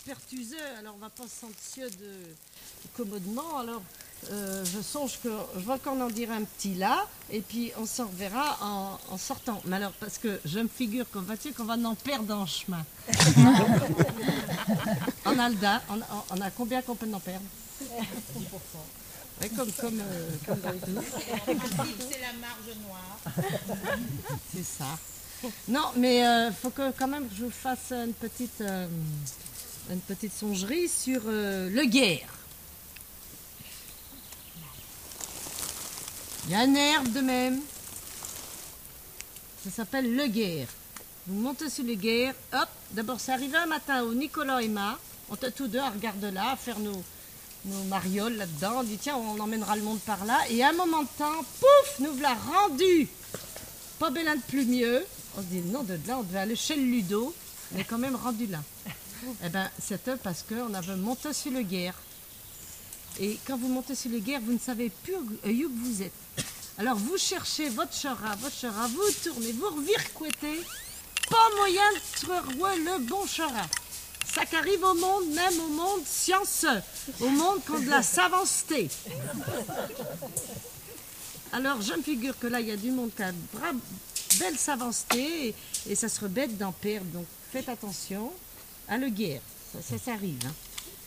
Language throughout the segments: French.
pertuseux, alors on va pas se sentir de commodement, alors je songe que je vois qu'on en dira un petit là, et puis on s'en reverra en sortant. Mais alors, parce que je me figure qu'on va en perdre en chemin. En Alda, on a combien qu'on peut en perdre? 10%. Ouais, comme dans tout. C'est la marge noire. C'est ça. Non, mais faut que quand même je vous fasse une petite songerie sur le guerre. Il y a une herbe de même. Ça s'appelle le guerre. Vous montez sur le guerre, hop, d'abord c'est arrivé un matin où Nicolas et moi, on était tous deux à regarder là, à faire nos marioles là-dedans. On dit tiens, on emmènera le monde par là. Et à un moment de temps, pouf, nous voilà rendus. Pas bélin de plus mieux. On se dit non, de là, on devait aller chez le Ludo. On est quand même rendu là. Eh bien, c'était parce qu'on avait monté sur le guerre. Et quand vous montez sur le guerre, vous ne savez plus où vous êtes. Alors vous cherchez votre chara, vous tournez, vous revirquetez. Pas moyen de trouver le bon chara. Ça qu'arrive au monde, même au monde scienceux, au monde qui a de la savanceté. Alors je me figure que là, il y a du monde qui a une belle savanceté et ça serait bête d'en perdre. Donc faites attention à le guerre, ça arrive. Hein.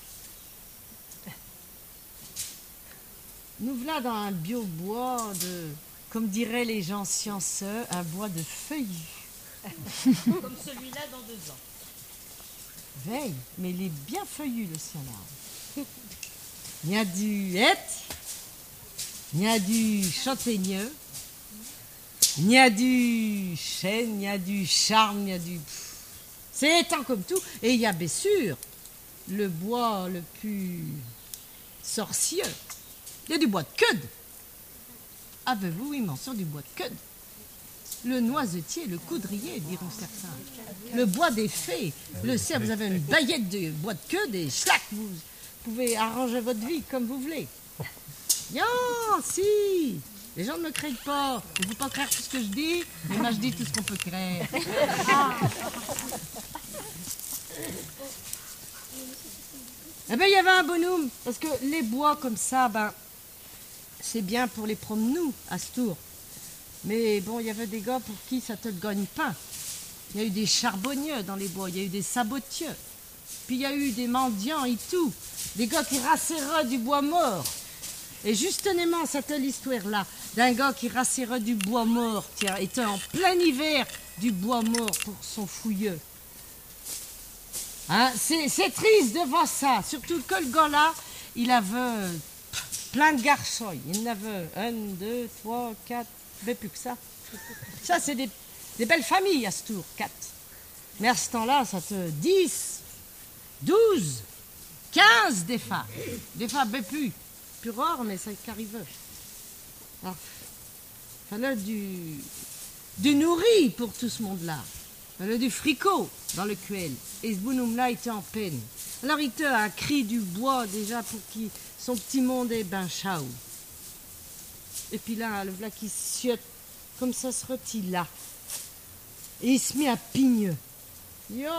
Nous voilà dans un biobois de, comme diraient les gens scienceux, un bois de feuillus. Comme celui-là dans 2 ans. Veille, mais il est bien feuillu le sien là. Il y a du hêtre, il y a du châtaigneux, il y a du chêne, il y a du charme, il y a du... C'est étang comme tout. Et il y a bien sûr le bois le plus sorcieux. Il y a du bois de queue. Avez-vous une mention du bois de queue? Le noisetier, le coudrier, diront certains. Le bois des fées. Le cerf, vous avez une baguette de bois de queue et slack, vous pouvez arranger votre vie comme vous voulez. Yo, si. Les gens ne me craignent pas. Il ne faut pas craindre tout ce que je dis, mais moi je dis tout ce qu'on peut craindre. Eh bien, il y avait un bonhomme, parce que les bois comme ça, c'est bien pour les promenous à ce tour. Mais bon, il y avait des gars pour qui ça te gagne pas. Il y a eu des charbonniers dans les bois, il y a eu des sabotiers. Puis il y a eu des mendiants et tout. Des gars qui racéraient du bois mort. Et justement, c'était l'histoire-là, d'un gars qui racérait du bois mort, tiens, était en plein hiver du bois mort pour son fouilleux. Hein, c'est triste de voir ça, surtout que le gars-là, il avait plein de garçons. Il en avait 1, 2, 3, 4, mais plus que ça. Ça, c'est des belles familles à ce tour, 4. Mais à ce temps-là, ça te 10, 12, 15 des femmes. Des femmes, mais plus rare, mais ça qu'arrive. Il fallait du nourri pour tout ce monde-là. Il fallait du fricot dans le cuel. Et ce bonhomme-là était en peine. Alors il a un cri du bois déjà pour qu'il son petit monde est ben chaud. Et puis là, le voilà qui siote, comme ça se retire là. Et il se met à pigneux. Yo!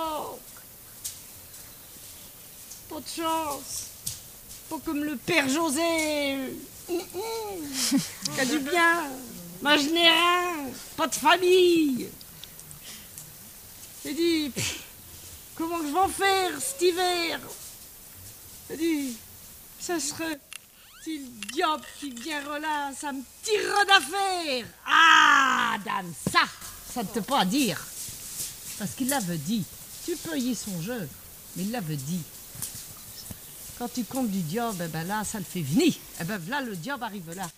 Pas de chance! Pas comme le père José! Qui a du bien! Moi je n'ai rien! Pas de famille! J'ai dit, comment je vais en faire cet hiver? J'ai dit, ça serait si le diable qui viendra là, ça me tirera d'affaire. Ah, dame, ça ne te pas à dire. Parce qu'il l'avait dit. Tu peux y songer, mais il l'avait dit. Quand tu comptes du diable, eh ben là, ça le fait venir. Eh ben là, le diable arrive là.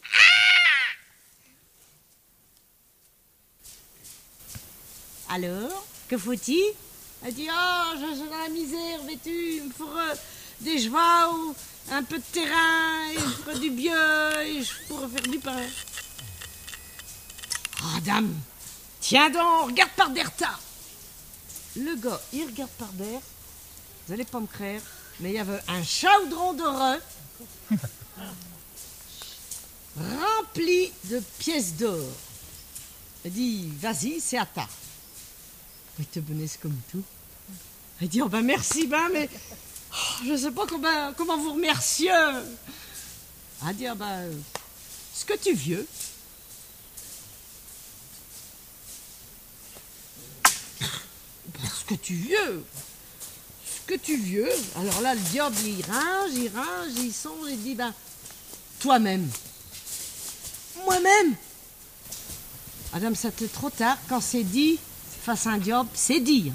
Alors, que faut-il? Elle dit, je suis dans la misère, vêtu, il me faudra des chevaux, un peu de terrain, et je ferai du bieux, et je pourrai faire du pain. Ah, dame, tiens donc, regarde par derrière ta. Le gars, il regarde par derrière, vous allez pas me croire, mais il y avait un chaudron d'heureux rempli de pièces d'or. Elle dit, vas-y, c'est à ta. Il te bonnaisse comme tout. Elle dit, oh ben merci, mais Je ne sais pas comment vous remercier. À dire, ce que tu veux. Ce que tu veux. Ce que tu veux. Alors là, le diable, il range, il songe, il dit, toi-même. Moi-même. Madame, ça t'est trop tard. Quand c'est dit, face à un diable, c'est dit.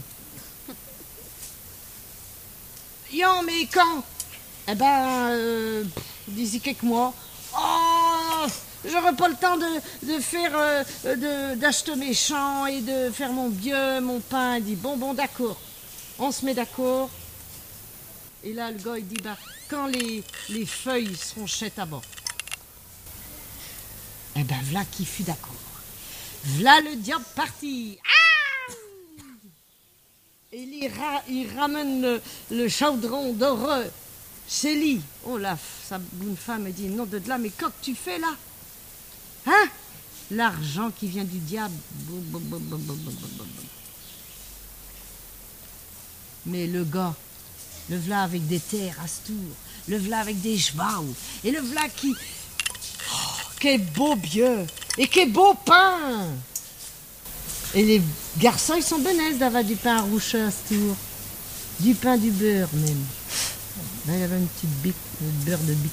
Yon, mais quand? D'ici quelques mois. Oh, j'aurai pas le temps de faire, d'acheter mes champs et de faire mon vieux, mon pain. Il dit, bon, d'accord. On se met d'accord. Et là, le gars, il dit, quand les feuilles seront chaises à bord. V'là qui fut d'accord. V'là le diable parti. Ah! Et il ramène le chaudron d'heureux. C'est lui. Oh là, sa bonne femme dit, non de là, mais qu'est-ce que tu fais là? Hein? L'argent qui vient du diable. Mais le gars, le v'là avec des terres à ce tour, le v'là avec des chevaux, et le v'là qui... Oh, quel beau vieux, et quel beau pain! Et les garçons, ils sont benèzes d'avoir du pain rouge à ce tour. Du pain, du beurre même. Là, il y avait une petite bique, le beurre de bique.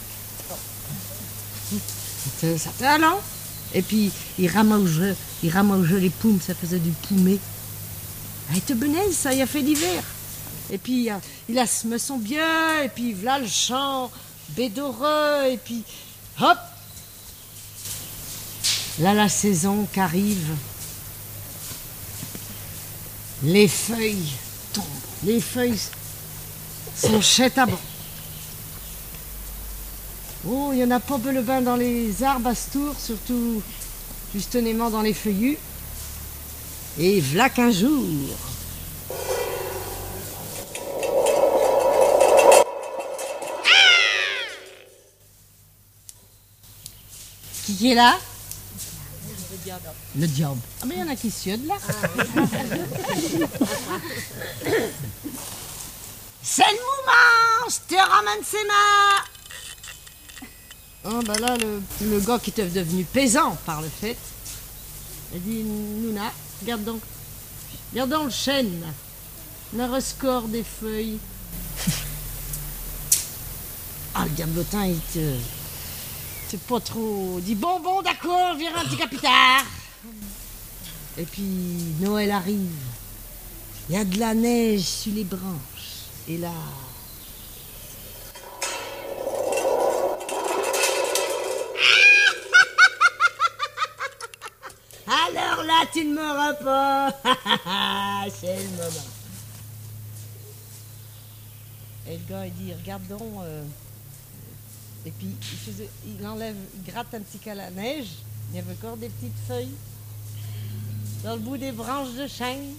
Ça fait allant. Et puis, il ramaugeait les poumes, ça faisait du poumé. Il était benaise, ça, il a fait l'hiver. Et puis, il a semé son bien, et puis, voilà le champ, bédoreux, et puis, hop! Là, la saison qu'arrive. Les feuilles tombent, les feuilles sont chaises à bord. Oh, il n'y en a pas peu le bain dans les arbres à ce tour, surtout justement dans les feuillus. Et v'là qu'un jour. Qui est là? Le diable. Ah mais il y en a qui siodent là. C'est le moment, je te ramène ses mains. Oh là le gars qui était devenu paysan par le fait, il dit Nouna, regarde donc le chêne, le rescore des feuilles. Ah le diablotin il te... C'est pas trop... Il dit bon d'accord, je viens un petit peu plus tard. Et puis Noël arrive. Il y a de la neige sur les branches. Et là... Alors là, tu ne m'auras pas. C'est le moment. Et le gars, il dit, regarde donc... Et puis, il enlève, il gratte un petit peu la neige. Il y avait encore des petites feuilles. Dans le bout des branches de chêne.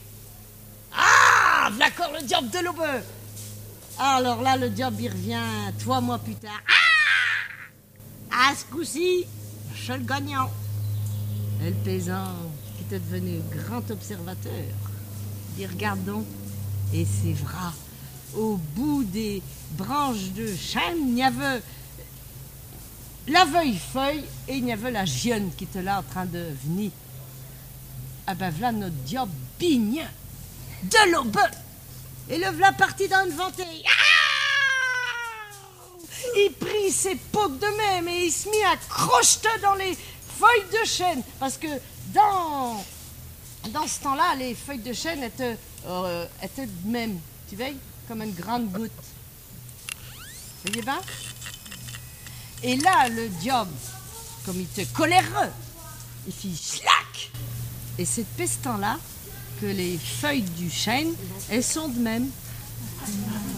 Ah! D'accord, le diable de l'aube. Alors là, le diable, il revient 3 mois plus tard. Ah! À ce coup-ci, je suis le gagnant. Et le paysan, qui était devenu grand observateur, dit, regarde donc. Et c'est vrai. Au bout des branches de chêne, il y avait la feuille et il y avait la gionne qui était là en train de venir. Ah ben voilà notre diable bigne de l'aube. Et le voilà parti dans une ventée. Ah! Il prit ses potes de même et il se mit à crocheter dans les feuilles de chêne. Parce que dans ce temps-là, les feuilles de chêne étaient de même. Tu vois? Comme une grande goutte. Vous voyez bien? Et là, le diable, comme il était coléreux, il fit slack. Et c'est depuis ce temps-là que les feuilles du chêne, elles sont de même. Vous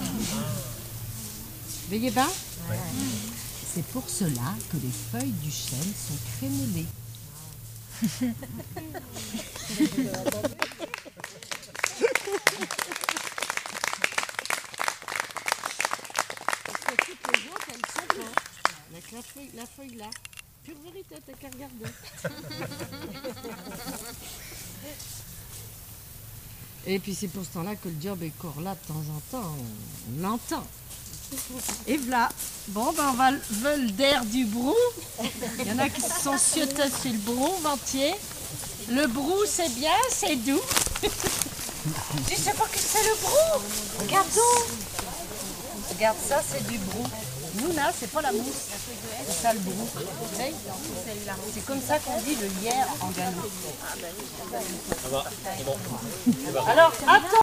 voyez bien? Ouais. C'est pour cela que les feuilles du chêne sont crénelées. Avec la feuille là. Pure vérité, t'as qu'à regarder. Et puis c'est pour ce temps-là que le diable est encore là de temps en temps, on l'entend. Et voilà. Bon, ben on va le d'air du brou. Il y en a qui se sont ciotés sur le brou entier. Le brou, c'est bien, c'est doux. Tu sais pas que c'est le brou? Regarde-donc. Regarde ça, c'est du brou. Nous là, c'est pas la mousse. C'est ça le brou. C'est comme ça qu'on dit le lierre en gallo. Alors, attends.